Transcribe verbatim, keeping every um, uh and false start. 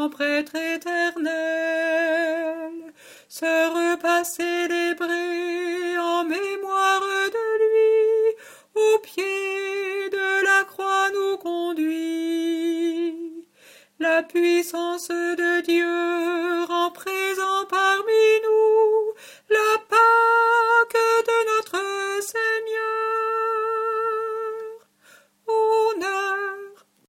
grand prêtre éternel, ce repas célébré en mémoire de lui, au pied de la croix nous conduit. La puissance de Dieu